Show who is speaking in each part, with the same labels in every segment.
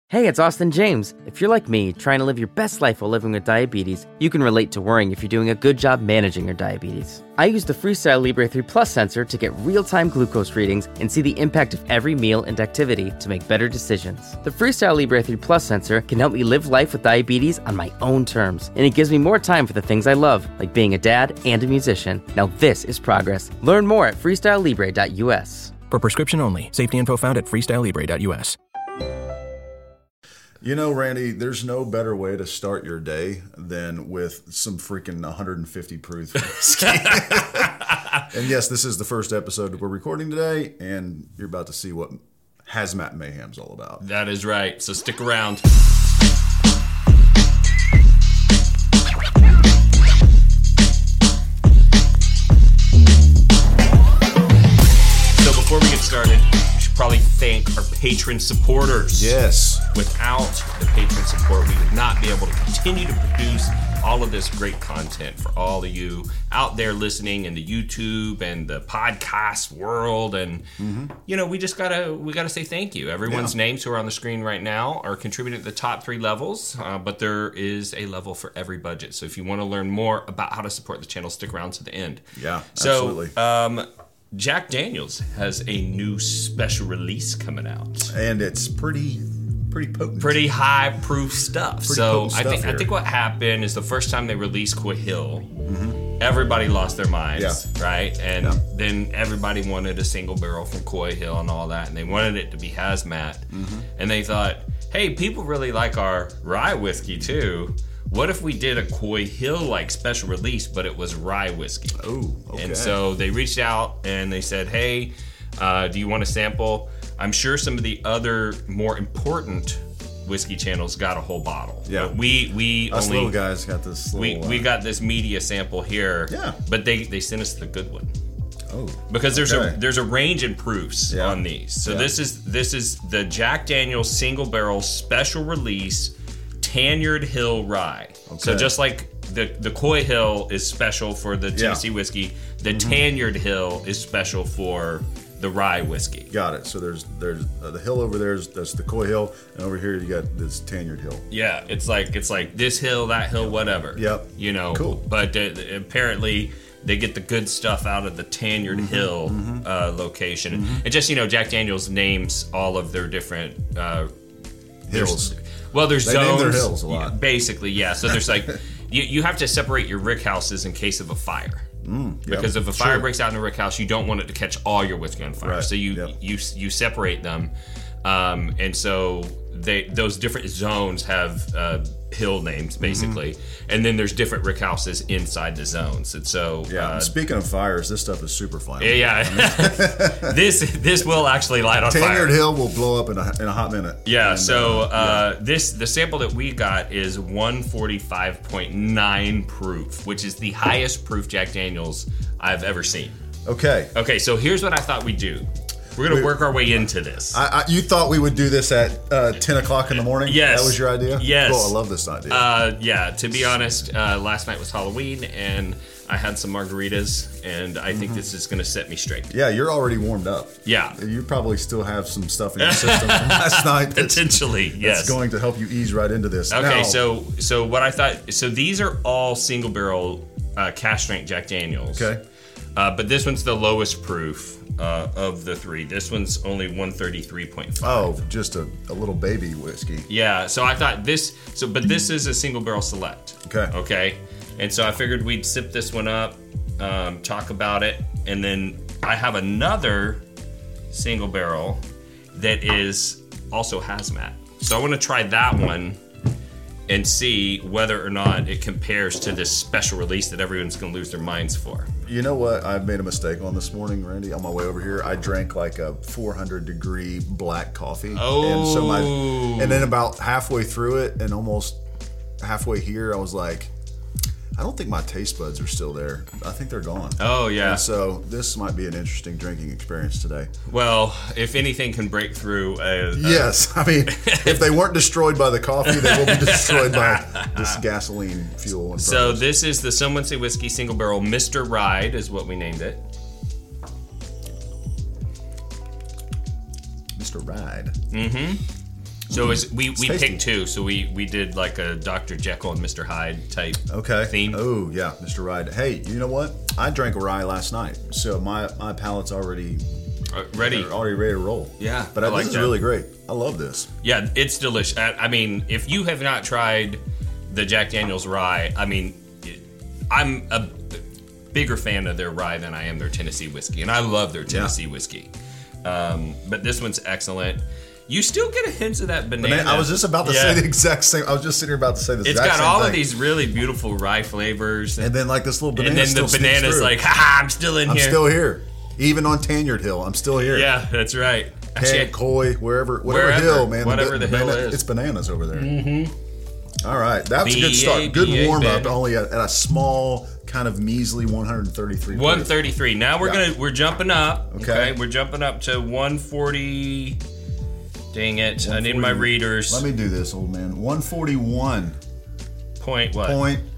Speaker 1: Hey, it's Austin James. If you're like me, trying to live your best life while living with diabetes, you can relate to worrying if you're doing a good job managing your diabetes. I use the Freestyle Libre 3 Plus sensor to get real-time glucose readings and see the impact of every meal and activity to make better decisions. The Freestyle Libre 3 Plus sensor can help me live life with diabetes on my own terms, and it gives me more time for the things I love, like being a dad and a musician. Now this is progress. Learn more at freestylelibre.us.
Speaker 2: For prescription only. Safety info found at freestylelibre.us.
Speaker 3: You know, Randy, there's no better way to start your day than with some freaking 150 proof whiskey. And yes, this is the first episode that we're recording today, and you're about to see what Hazmat Mayhem's all about.
Speaker 4: That is right, so stick around. So before we get started, we should probably thank our patron supporters.
Speaker 3: Yes.
Speaker 4: Without the patron support, we would not be able to continue to produce all of this great content for all of you out there listening in the YouTube and the podcast world. And, you know, we gotta say thank you. Everyone's names who are on the screen right now are contributing at the top 3 levels, but there is a level for every budget. So if you want to learn more about how to support the channel, stick around to the end.
Speaker 3: Yeah, absolutely.
Speaker 4: So, Jack Daniels has a new special release coming out.
Speaker 3: And it's pretty potent.
Speaker 4: Pretty high proof stuff. I think what happened is the first time they released Coy Hill, everybody lost their minds, right? And then everybody wanted a single barrel from Coy Hill and all that, and they wanted it to be hazmat. And they thought, hey, people really like our rye whiskey too. What if we did a Coy Hill like special release, but it was rye whiskey?
Speaker 3: Oh, okay.
Speaker 4: And so they reached out and they said, hey, do you want to sample? I'm sure some of the other more important whiskey channels got a whole bottle.
Speaker 3: Yeah.
Speaker 4: But we
Speaker 3: Us
Speaker 4: only
Speaker 3: little guys got this little...
Speaker 4: we got this media sample here.
Speaker 3: Yeah.
Speaker 4: But they sent us the good one.
Speaker 3: Oh.
Speaker 4: Because there's a range in proofs on these. So this is the Jack Daniel's single barrel special release Tanyard Hill Rye. Okay. So just like the Coy Hill is special for the Tennessee whiskey, the Tanyard Hill is special for the rye whiskey.
Speaker 3: Got it. So there's the hill over there. That's the Coy Hill, and over here you got this Tanyard Hill.
Speaker 4: Yeah, it's like this hill, that hill, whatever.
Speaker 3: Yep.
Speaker 4: You know.
Speaker 3: Cool.
Speaker 4: But apparently they get the good stuff out of the Tanyard Hill location. And just Jack Daniels names all of their different
Speaker 3: Hills.
Speaker 4: There's
Speaker 3: they
Speaker 4: zones.
Speaker 3: name their hills a lot.
Speaker 4: Basically, yeah. So there's like you have to separate your rick houses in case of a fire. Because if a fire breaks out in a rick house, you don't want it to catch all your whiskey on fire. Right. So you separate them, and so those different zones have hill names basically, and then there's different rick houses inside the zones. And so
Speaker 3: speaking of fires, this stuff is super flammable.
Speaker 4: Yeah, this will actually light on fire.
Speaker 3: Tanyard Hill will blow up in a hot minute.
Speaker 4: Yeah. And, the sample that we got is 145.9 proof, which is the highest proof Jack Daniels I've ever seen.
Speaker 3: Okay.
Speaker 4: So here's what I thought we'd do. We're going to work our way into this.
Speaker 3: You thought we would do this at 10 o'clock in the morning?
Speaker 4: Yes.
Speaker 3: That was your idea?
Speaker 4: Yes.
Speaker 3: Cool, I love this idea.
Speaker 4: Yeah, to be honest, last night was Halloween, and I had some margaritas, and I think this is going to set me straight.
Speaker 3: Yeah, you're already warmed up.
Speaker 4: Yeah.
Speaker 3: You probably still have some stuff in your system from last night.
Speaker 4: Potentially, yes.
Speaker 3: That's going to help you ease right into this.
Speaker 4: Okay,
Speaker 3: now,
Speaker 4: so what I thought, so these are all single barrel cask strength Jack Daniels.
Speaker 3: Okay.
Speaker 4: But this one's the lowest proof of the 3. This one's only 133.5.
Speaker 3: Oh, just a little baby whiskey.
Speaker 4: Yeah, so I thought but this is a single barrel select. Okay. And so I figured we'd sip this one up, talk about it, and then I have another single barrel that is also hazmat. So I want to try that one and see whether or not it compares to this special release that everyone's going to lose their minds for.
Speaker 3: You know what I made a mistake on this morning, Randy? On my way over here, I drank like a 400-degree black coffee.
Speaker 4: Oh.
Speaker 3: And then about halfway through it and almost halfway here, I was like, I don't think my taste buds are still there. I think they're gone.
Speaker 4: Oh, yeah.
Speaker 3: And so this might be an interesting drinking experience today.
Speaker 4: Well, if anything can break through...
Speaker 3: yes. I mean, if they weren't destroyed by the coffee, they will be destroyed by this gasoline fuel.
Speaker 4: So this is the Someone Say Whiskey Single Barrel Mr. Ride is what we named it.
Speaker 3: Mr. Ride.
Speaker 4: Mm-hmm. So we
Speaker 3: tasty.
Speaker 4: picked two. So we did like a Dr. Jekyll and Mr. Hyde type theme.
Speaker 3: Oh yeah, Mr. Ride. Hey, you know what? I drank a rye last night, so my palate's already
Speaker 4: ready
Speaker 3: to roll.
Speaker 4: Yeah,
Speaker 3: but
Speaker 4: I like
Speaker 3: this is
Speaker 4: that.
Speaker 3: really great. I love this.
Speaker 4: Yeah, it's delicious. I mean, if you have not tried the Jack Daniel's rye, I mean, I'm a bigger fan of their rye than I am their Tennessee whiskey, and I love their Tennessee whiskey. But this one's excellent. You still get a hint of that banana.
Speaker 3: I was just about to say the exact same. I was just sitting here about to say the exact same thing.
Speaker 4: It's got all of these really beautiful rye flavors.
Speaker 3: And then like this little banana.
Speaker 4: And then the banana's like, haha, I'm still in here.
Speaker 3: I'm still here. Even on Tanyard Hill, I'm still here.
Speaker 4: Yeah, that's right.
Speaker 3: Actually, Coy, whatever hill, man.
Speaker 4: Whatever the hill is.
Speaker 3: It's bananas over there. Mm-hmm. All right. That was a good start. Good warm-up, only at a small, kind of measly 133.
Speaker 4: 133. Now we're jumping up. Okay. We're jumping up to 140. Dang it. I need my readers.
Speaker 3: Let me do this, old man. 141.
Speaker 4: Point what?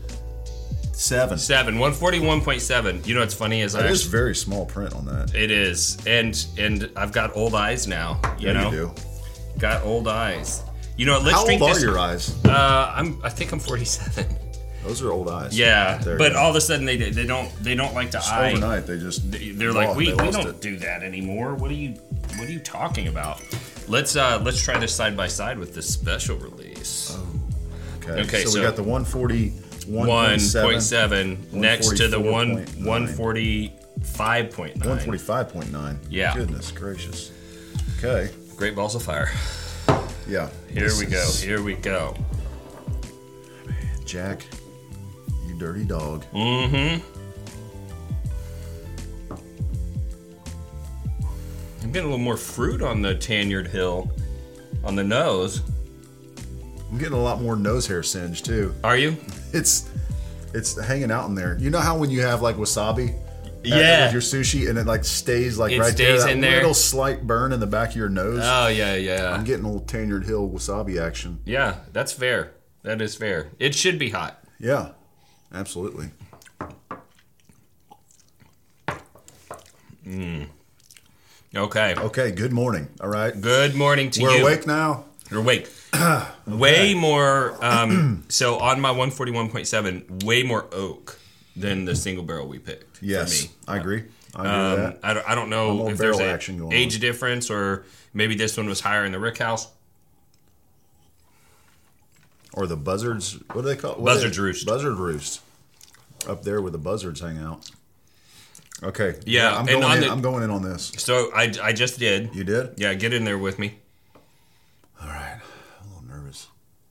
Speaker 4: 141.7. You know what's funny is
Speaker 3: that is very small print on that.
Speaker 4: It is. And I've got old eyes now. You know?
Speaker 3: You do.
Speaker 4: Got old eyes. You know, let's
Speaker 3: How
Speaker 4: drink
Speaker 3: old
Speaker 4: this.
Speaker 3: are your eyes?
Speaker 4: I think I'm 47.
Speaker 3: Those are old eyes.
Speaker 4: Yeah, but all of a sudden they don't like to eye.
Speaker 3: Overnight
Speaker 4: they're like we don't do that anymore. What are you talking about? Let's try this side by side with this special release.
Speaker 3: Oh, okay. So we got the 141.7
Speaker 4: next to the 145.9.
Speaker 3: 145.9.
Speaker 4: Yeah.
Speaker 3: Goodness gracious. Okay.
Speaker 4: Great Balls of Fire.
Speaker 3: Yeah.
Speaker 4: Here we go.
Speaker 3: Man, Jack, you dirty dog.
Speaker 4: Mm-hmm. I'm getting a little more fruit on the Tanyard Hill on the nose.
Speaker 3: I'm getting a lot more nose hair singe too.
Speaker 4: Are you?
Speaker 3: It's hanging out in there. You know how when you have like wasabi?
Speaker 4: Yeah.
Speaker 3: With your sushi and it like stays like
Speaker 4: it
Speaker 3: right
Speaker 4: stays
Speaker 3: there.
Speaker 4: In
Speaker 3: that
Speaker 4: there.
Speaker 3: Little slight burn in the back of your nose.
Speaker 4: Oh yeah.
Speaker 3: I'm getting old Tanyard Hill wasabi action.
Speaker 4: Yeah, that's fair. That is fair. It should be hot.
Speaker 3: Yeah, absolutely.
Speaker 4: Okay,
Speaker 3: good morning. All right.
Speaker 4: Good morning to you.
Speaker 3: We're awake now?
Speaker 4: You're awake. Okay. Way more, so on my 141.7, way more oak than the single barrel we picked.
Speaker 3: Yes,
Speaker 4: for me.
Speaker 3: I agree. I agree with that.
Speaker 4: I don't know if there's
Speaker 3: an
Speaker 4: age difference or maybe this one was higher in the Rick House.
Speaker 3: Or the buzzards, what do they call it?
Speaker 4: Buzzard's Roost.
Speaker 3: Buzzard Roost. Up there where the buzzards hang out. Okay.
Speaker 4: Yeah,
Speaker 3: I'm going in on this.
Speaker 4: So I just did.
Speaker 3: You did?
Speaker 4: Yeah, get in there with me.
Speaker 3: All right. I'm a little nervous.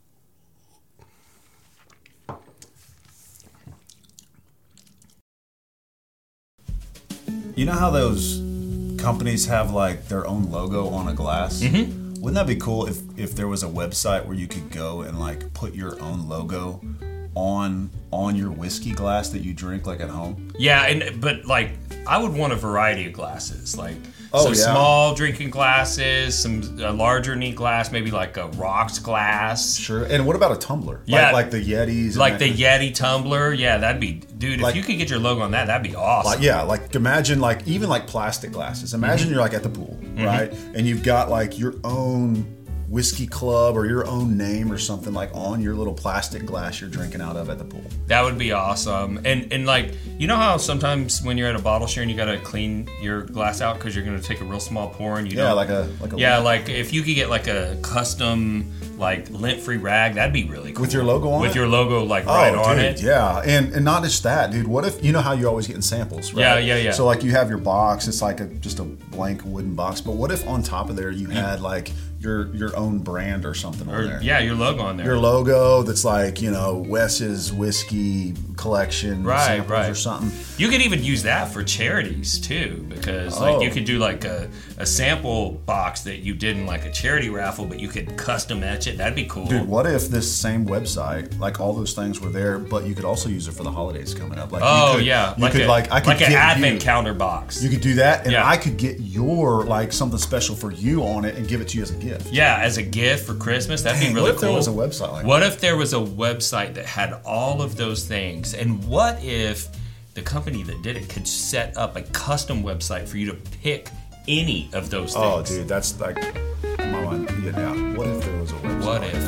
Speaker 3: You know how those companies have like their own logo on a glass? Mm-hmm. Wouldn't that be cool if there was a website where you could go and like put your own logo on your whiskey glass that you drink like at home?
Speaker 4: Yeah, but like I would want a variety of glasses, like small drinking glasses, some larger neat glass, maybe like a rocks glass.
Speaker 3: Sure. And what about a tumbler?
Speaker 4: Yeah,
Speaker 3: like the Yetis.
Speaker 4: Like the Yeti tumbler. Yeah, that'd be, dude. If you could get your logo on that, that'd be awesome.
Speaker 3: Like imagine like even like plastic glasses. Imagine you're like at the pool, right? And you've got like your own whiskey club or your own name or something like on your little plastic glass you're drinking out of at the pool.
Speaker 4: That would be awesome. And like, you know how sometimes when you're at a bottle share and you gotta clean your glass out because you're gonna take a real small pour and you don't. Like if you could get like a custom like lint-free rag, that'd be really cool.
Speaker 3: With your logo on it?
Speaker 4: With your logo like right on it.
Speaker 3: Yeah, and not just that, dude. What if, you know how you're always getting samples, right?
Speaker 4: Yeah.
Speaker 3: So like you have your box, it's like just a blank wooden box. But what if on top of there you had like your own brand or something on there?
Speaker 4: Yeah, your logo on there.
Speaker 3: Your logo that's like, you know, Wes's whiskey collection samples or something.
Speaker 4: You could even use that for charities too, because like you could do like a sample box that you did in like a charity raffle, but you could custom etch it. That'd be cool.
Speaker 3: Dude, what if this same website, like all those things were there, but you could also use it for the holidays coming up? Like
Speaker 4: like an advent calendar box.
Speaker 3: You could do that, and I could get your like something special for you on it and give it to you as a gift.
Speaker 4: Yeah, as a gift for Christmas. That'd be really cool.
Speaker 3: What if there was a website like that?
Speaker 4: What if there was a website that had all of those things? And what if the company that did it could set up a custom website for you to pick any of those things?
Speaker 3: Oh, dude, that's like my mind. Yeah. What if there was a
Speaker 4: What if?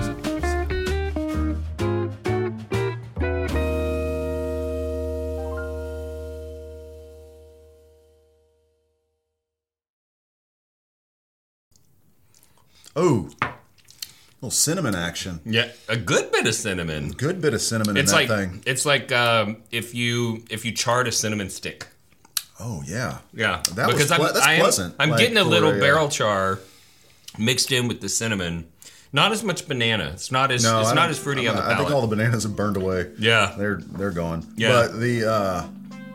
Speaker 3: Oh, little cinnamon action.
Speaker 4: Yeah, a good bit of cinnamon.
Speaker 3: Good bit of cinnamon
Speaker 4: It's
Speaker 3: in
Speaker 4: like
Speaker 3: that thing.
Speaker 4: it's like if you charred a cinnamon stick.
Speaker 3: Oh yeah,
Speaker 4: Yeah,
Speaker 3: That was that's pleasant.
Speaker 4: I'm
Speaker 3: like,
Speaker 4: getting a
Speaker 3: for
Speaker 4: little barrel char mixed in with the cinnamon. Not as much banana. It's not as fruity on the palate.
Speaker 3: I think all the bananas have burned away.
Speaker 4: Yeah.
Speaker 3: they're gone.
Speaker 4: Yeah.
Speaker 3: But the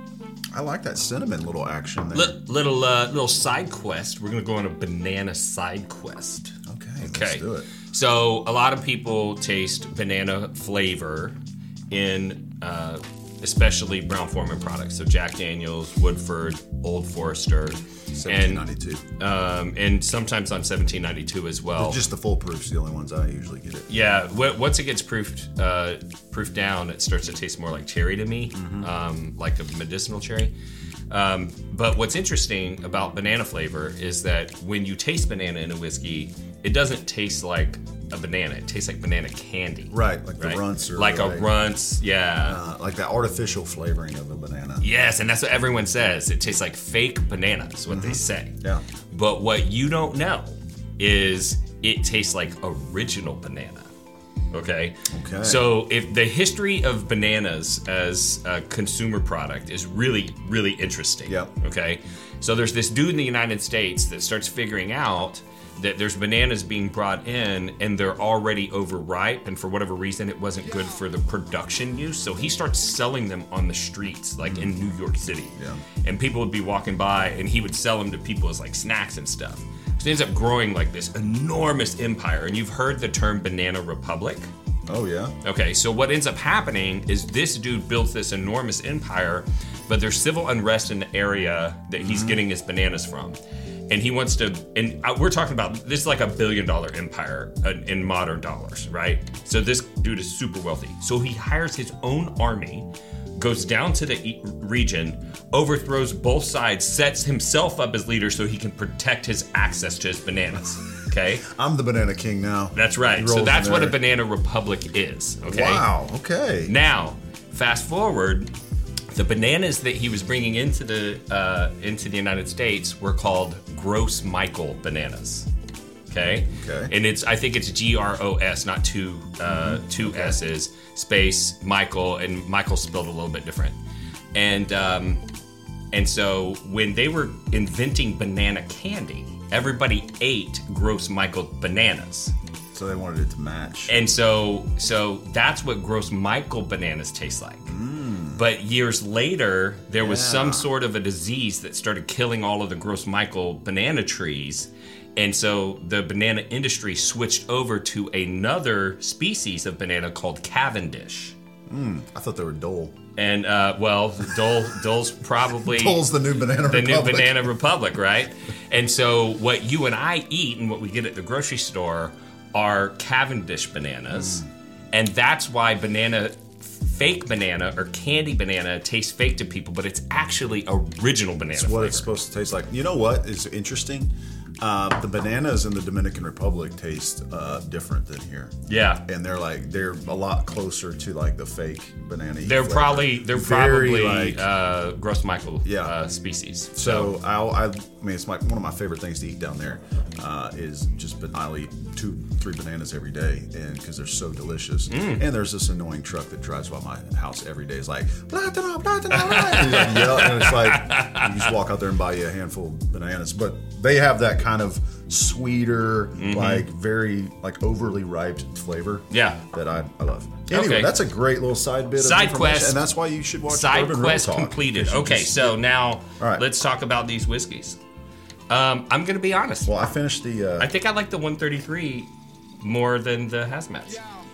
Speaker 3: I like that cinnamon little action there.
Speaker 4: Little side quest. We're gonna go on a banana side quest.
Speaker 3: Okay, let's do it.
Speaker 4: So a lot of people taste banana flavor in especially Brown-Forman products. So Jack Daniels, Woodford, Old Forester,
Speaker 3: 1792.
Speaker 4: and sometimes on 1792 as well.
Speaker 3: Just the full proof's the only ones I usually get it.
Speaker 4: Yeah, once it gets proofed down, it starts to taste more like cherry to me, like a medicinal cherry. But what's interesting about banana flavor is that when you taste banana in a whiskey, it doesn't taste like a banana. It tastes like banana candy.
Speaker 3: Right, like the runts.
Speaker 4: Like a runts, yeah.
Speaker 3: Like that artificial flavoring of a banana.
Speaker 4: Yes, and that's what everyone says. It tastes like fake banana is what they say.
Speaker 3: Yeah.
Speaker 4: But what you don't know is it tastes like original banana. Okay? So if the history of bananas as a consumer product is really, really interesting.
Speaker 3: Yeah.
Speaker 4: Okay? So there's this dude in the United States that starts figuring out that there's bananas being brought in and they're already overripe, and for whatever reason it wasn't good for the production use, so he starts selling them on the streets, like in New York City.
Speaker 3: Yeah.
Speaker 4: And people would be walking by and he would sell them to people as like snacks and stuff. So he ends up growing like this enormous empire, and you've heard the term Banana Republic.
Speaker 3: Oh yeah.
Speaker 4: Okay, so what ends up happening is this dude builds this enormous empire, but there's civil unrest in the area that he's getting his bananas from. And he wants to, and we're talking about, this is like $1 billion empire in modern dollars, right? So this dude is super wealthy. So he hires his own army, goes down to the region, overthrows both sides, sets himself up as leader so he can protect his access to his bananas. Okay?
Speaker 3: I'm the banana king now.
Speaker 4: That's right. So that's what a banana republic is. Okay?
Speaker 3: Wow. Okay.
Speaker 4: Now, fast forward, the bananas that he was bringing into the United States were called Gross Michael bananas. Okay. And I think it's GROS, not two S's, space Michael, and Michael's spelled a little bit different. And so when they were inventing banana candy, everybody ate Gross Michael bananas.
Speaker 3: So they wanted it to match.
Speaker 4: And so that's what Gross Michael bananas taste like. But years later, there was some sort of a disease that started killing all of the Gross Michael banana trees. And so the banana industry switched over to another species of banana called Cavendish.
Speaker 3: I thought they were Dole.
Speaker 4: And, Dole's probably...
Speaker 3: Dole's the new banana republic.
Speaker 4: The new banana republic, right? And so what you and I eat and what we get at the grocery store are Cavendish bananas. And that's why fake banana or candy banana tastes fake to people, but it's actually original banana
Speaker 3: It's what
Speaker 4: flavor.
Speaker 3: it's supposed to taste like. You know what is interesting? The bananas in the Dominican Republic taste different than here.
Speaker 4: Yeah.
Speaker 3: And they're a lot closer to like the fake banana.
Speaker 4: They're probably Gross Michael species.
Speaker 3: So I mean, it's one of my favorite things to eat down there is I'll eat 2-3 bananas every day, and because they're so delicious. And there's this annoying truck that drives by my house every day. It's like platano, and it's like you just walk out there and buy you a handful of bananas. But they have that kind of sweeter, like very like overly ripe flavor.
Speaker 4: Yeah,
Speaker 3: that I love. Anyway, that's a great little side bit of information,
Speaker 4: quest,
Speaker 3: and that's why you should watch
Speaker 4: Side
Speaker 3: Bourbon
Speaker 4: Quest
Speaker 3: Real Talk.
Speaker 4: completed. Okay, so now let's talk about these whiskeys. I'm going to be honest.
Speaker 3: Well, I finished the...
Speaker 4: I think I like the 133 more than the Hazmats.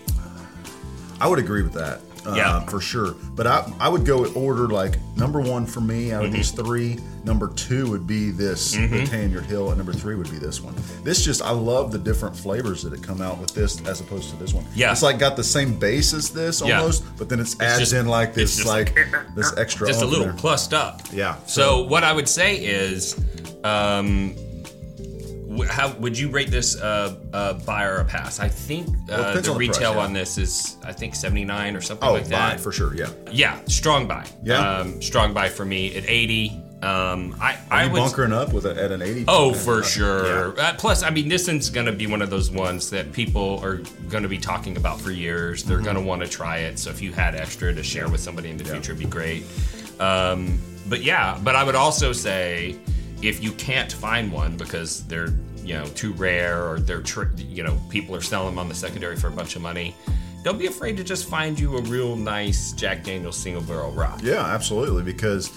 Speaker 3: I would agree with that. For sure. But I would go order like number 1 for me out of these 3. Number 2 would be this, the Tanyard Hill, and number 3 would be this one. I love the different flavors that come out with this as opposed to this one.
Speaker 4: Yeah.
Speaker 3: It's like got the same base as this almost, but then it adds in like this this extra.
Speaker 4: Just a little
Speaker 3: there.
Speaker 4: Plussed up.
Speaker 3: Yeah.
Speaker 4: So what I would say is, How would you rate this a buy or a pass? I think the retail on this is, I think, 79 or something like that.
Speaker 3: Buy for sure, yeah.
Speaker 4: Yeah, strong buy.
Speaker 3: Yeah.
Speaker 4: Strong buy for me at 80.
Speaker 3: I was bunkering up with at an 80.
Speaker 4: Oh, for sure. Yeah. Plus, I mean, this is going to be one of those ones that people are going to be talking about for years. They're going to want to try it. So if you had extra to share with somebody in the future, it'd be great. But I would also say, if you can't find one because they're too rare, or they're people are selling them on the secondary for a bunch of money, don't be afraid to just find you a real nice Jack Daniel's single barrel rye.
Speaker 3: Yeah, absolutely, because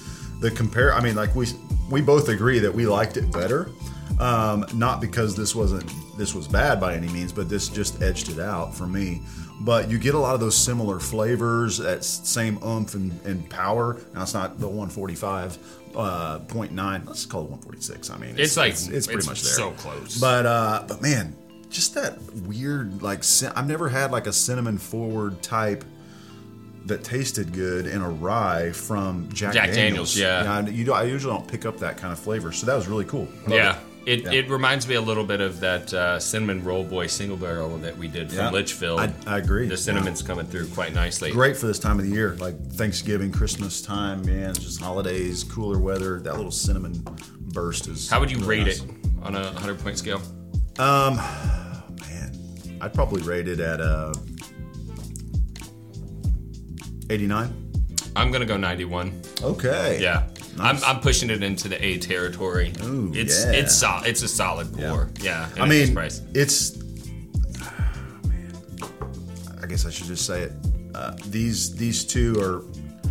Speaker 3: we both agree that we liked it better, not because this was bad by any means, but this just edged it out for me. But you get a lot of those similar flavors, that same oomph and power. Now it's not the 145.9. Let's call it 146. I mean, it's pretty much there.
Speaker 4: So close.
Speaker 3: But man, just that weird, I've never had like a cinnamon forward type that tasted good in a rye from Jack Daniel's.
Speaker 4: Yeah.
Speaker 3: I usually don't pick up that kind of flavor, so that was really cool.
Speaker 4: It reminds me a little bit of that cinnamon roll boy single barrel that we did from Litchfield.
Speaker 3: I agree.
Speaker 4: The cinnamon's coming through quite nicely.
Speaker 3: Great for this time of the year, like Thanksgiving, Christmas time, man. Just holidays, cooler weather. That little cinnamon burst is.
Speaker 4: How would you
Speaker 3: really
Speaker 4: rate
Speaker 3: nice.
Speaker 4: it on a 100-point scale?
Speaker 3: Man, I'd probably rate it at 89.
Speaker 4: I'm gonna go 91.
Speaker 3: Okay.
Speaker 4: Yeah.
Speaker 3: Nice.
Speaker 4: I'm pushing it into the A territory.
Speaker 3: Ooh,
Speaker 4: it's a solid pour. Yeah.
Speaker 3: I mean,
Speaker 4: price.
Speaker 3: it's. Man, I guess I should just say it. These two are.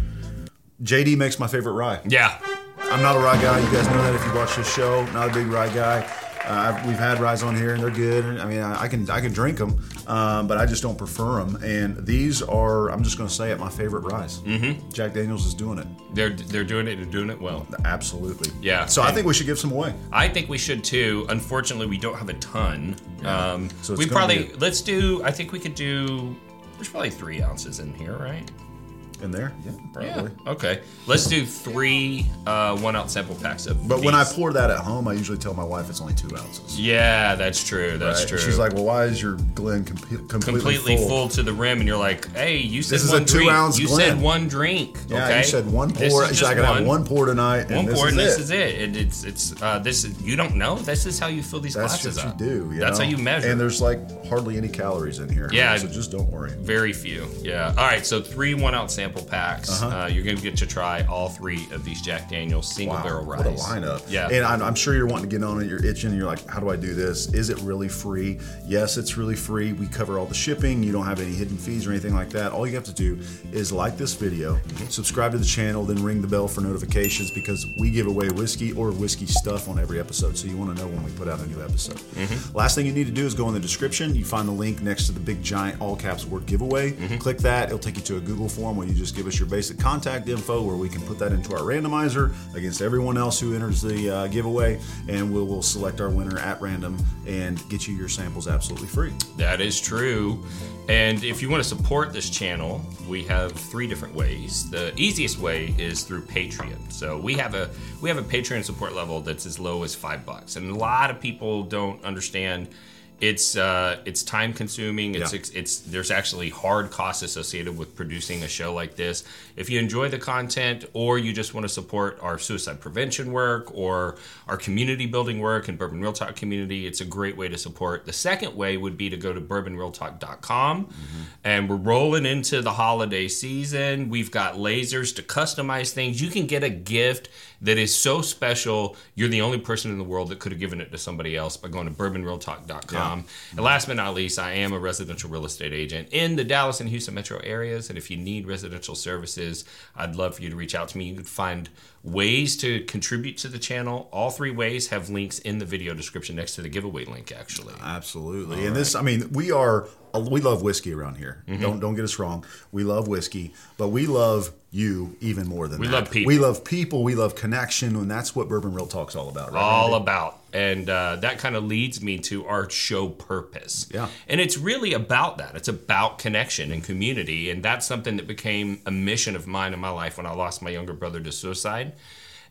Speaker 3: JD makes my favorite rye.
Speaker 4: Yeah.
Speaker 3: I'm not a rye guy. You guys know that if you watch this show. Not a big rye guy. We've had ryes on here and they're good. I mean, I can drink them, but I just don't prefer them. And these are, I'm just going to say it, my favorite ryes. Mm-hmm. Jack Daniel's is doing it.
Speaker 4: They're doing it and doing it well.
Speaker 3: Absolutely.
Speaker 4: Yeah.
Speaker 3: So I think we should give some away.
Speaker 4: I think we should too. Unfortunately, we don't have a ton.
Speaker 3: Yeah. So
Speaker 4: we probably let's do. I think we could do. There's probably 3 ounces in here, right?
Speaker 3: In there? Yeah, probably.
Speaker 4: Yeah. Okay. Let's do 3 1-ounce sample packs of
Speaker 3: But
Speaker 4: these.
Speaker 3: when I pour that at home, I usually tell my wife it's only 2 ounces.
Speaker 4: Yeah, that's true. That's
Speaker 3: Right?
Speaker 4: true.
Speaker 3: She's like, well, why is your Glen completely
Speaker 4: full to the rim, and you're like, hey, you said
Speaker 3: This is
Speaker 4: one
Speaker 3: a
Speaker 4: drink.
Speaker 3: 2-ounce
Speaker 4: You
Speaker 3: Glen.
Speaker 4: said one drink.
Speaker 3: Yeah,
Speaker 4: okay?
Speaker 3: you said one
Speaker 4: This
Speaker 3: pour.
Speaker 4: is
Speaker 3: She's
Speaker 4: just
Speaker 3: like, I can have one pour tonight.
Speaker 4: One
Speaker 3: and
Speaker 4: pour, and
Speaker 3: this
Speaker 4: this is it. And this is you don't know. This is how you fill these
Speaker 3: That's
Speaker 4: glasses
Speaker 3: what
Speaker 4: up.
Speaker 3: you do.
Speaker 4: That's how you measure.
Speaker 3: And there's like hardly any calories in here.
Speaker 4: Yeah.
Speaker 3: So just don't worry.
Speaker 4: Very few. Yeah. All right. So 3 1-ounce sample packs. You're going to get to try all 3 of these Jack Daniel's single barrel ryes.
Speaker 3: What a lineup.
Speaker 4: Yeah.
Speaker 3: And I'm sure you're wanting to get on it. You're itching. You're like, how do I do this? Is it really free? Yes, it's really free. We cover all the shipping. You don't have any hidden fees or anything like that. All you have to do is like this video, subscribe to the channel, then ring the bell for notifications, because we give away whiskey or whiskey stuff on every episode. So you want to know when we put out a new episode. Last thing you need to do is go in the description. You find the link next to the big giant all caps word giveaway. Click that. It'll take you to a Google form where you just give us your basic contact info, where we can put that into our randomizer against everyone else who enters the giveaway, and we'll select our winner at random and get you your samples absolutely free.
Speaker 4: That is true. And if you want to support this channel, we have 3 different ways. The easiest way is through Patreon. So we have a Patreon support level that's as low as $5, and a lot of people don't understand. It's time consuming. There's actually hard costs associated with producing a show like this. If you enjoy the content, or you just want to support our suicide prevention work or our community building work and Bourbon Real Talk community, it's a great way to support. The second way would be to go to bourbonrealtalk.com, and we're rolling into the holiday season. We've got lasers to customize things. You can get a gift that is so special, you're the only person in the world that could have given it to somebody else, by going to bourbonrealtalk.com. And last but not least, I am a residential real estate agent in the Dallas and Houston metro areas. And if you need residential services, I'd love for you to reach out to me. You can find ways to contribute to the channel. All 3 ways have links in the video description next to the giveaway link, actually.
Speaker 3: Absolutely. And this, I mean, we love whiskey around here. Don't get us wrong. We love whiskey, but we love you even more than that.
Speaker 4: We love people.
Speaker 3: We love people. We love connection, and that's what Bourbon Real Talk's all about, right?
Speaker 4: All
Speaker 3: Randy?
Speaker 4: about. And that kind of leads me to our show purpose.
Speaker 3: Yeah.
Speaker 4: And it's really about that. It's about connection and community. And that's something that became a mission of mine in my life when I lost my younger brother to suicide.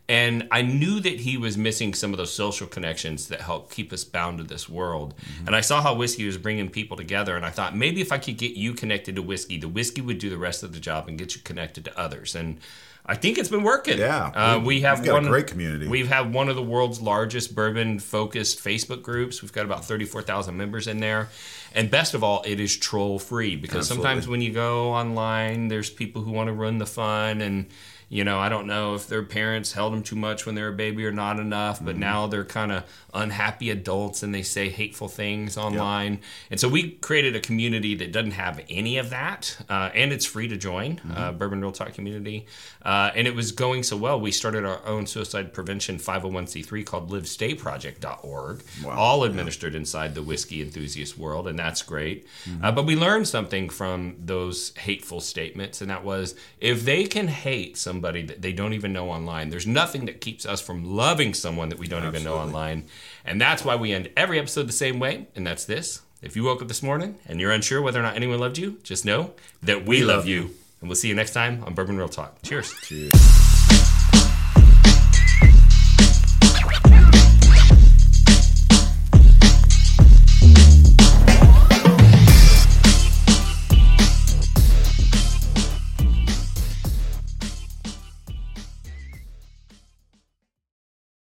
Speaker 4: And I knew that he was missing some of those social connections that help keep us bound to this world. And I saw how whiskey was bringing people together, and I thought maybe if I could get you connected to whiskey, the whiskey would do the rest of the job and get you connected to others. And I think it's been working.
Speaker 3: Yeah,
Speaker 4: we've
Speaker 3: got a great community.
Speaker 4: We've had one of the world's largest bourbon-focused Facebook groups. We've got about 34,000 members in there. And best of all, it is troll-free, because sometimes when you go online, there's people who want to ruin the fun, and I don't know if their parents held them too much when they were a baby or not enough, but now they're kind of unhappy adults and they say hateful things online. Yep. And so we created a community that doesn't have any of that, and it's free to join, Bourbon Real Talk community. And it was going so well, we started our own suicide prevention 501c3 called livestayproject.org, all administered inside the whiskey enthusiast world, and that's great. But we learned something from those hateful statements, and that was, if they can hate somebody that they don't even know online, there's nothing that keeps us from loving someone that we don't even know online. And that's why we end every episode the same way, and that's this. If you woke up this morning and you're unsure whether or not anyone loved you, just know that we love you. And we'll see you next time on Bourbon Real Talk. Cheers.
Speaker 3: Cheers.